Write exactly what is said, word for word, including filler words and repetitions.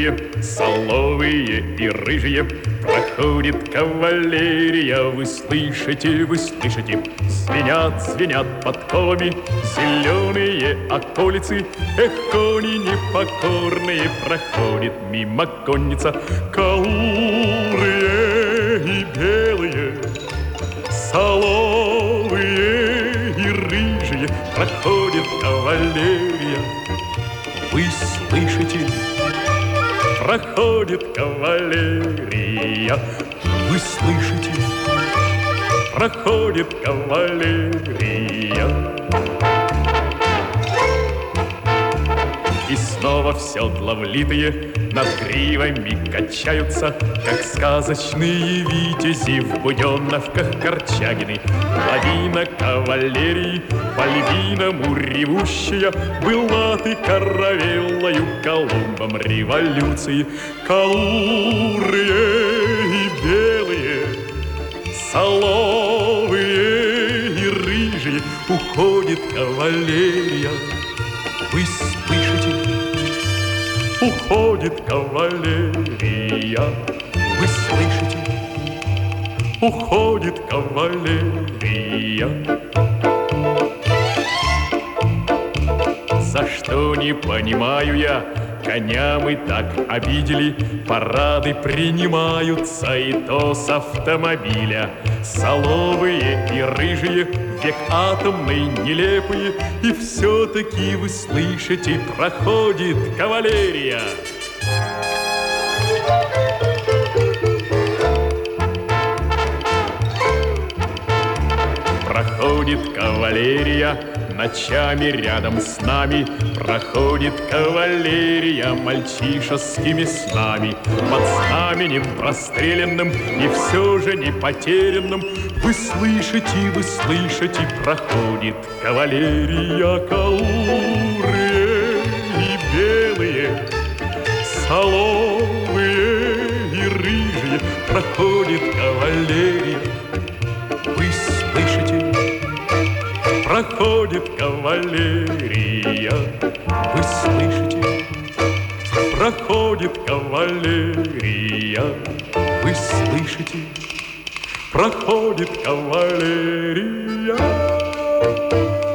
рыжие, соловые и рыжие. Проходит кавалерия, вы слышите, вы слышите, звенят, звенят подковами зеленые околицы. Эх, кони непокорные, проходит мимо конница. Каурые и белые, соловые и рыжие, проходит кавалерия. Вы слышите? Проходит кавалерия. Вы слышите? Проходит кавалерия. И снова в седла влитые над гривами качаются, как сказочные витязи в буденовках Корчагины. Лавина кавалерии, по львиному ревущая, была ты каравеллою Колумбом революции. Каурые и белые, соловые и рыжие, уходит кавалерия. Вы слышите? Уходит кавалерия. Вы слышите? Уходит кавалерия. За что не понимаю я, коня мы так обидели, парады принимаются и то с автомобиля. Соловые и рыжие, век атомный нелепые, и все-таки вы слышите, проходит кавалерия. Проходит кавалерия ночами рядом с нами, проходит кавалерия мальчишескими снами. Под знаменем простреленным и все же не потерянным, вы слышите, вы слышите, проходит кавалерия. Каурые и белые, соловые и рыжие, проходит кавалерия. Вы слышите? Проходит кавалерия. Вы слышите? Проходит кавалерия. Вы слышите? Проходит кавалерия.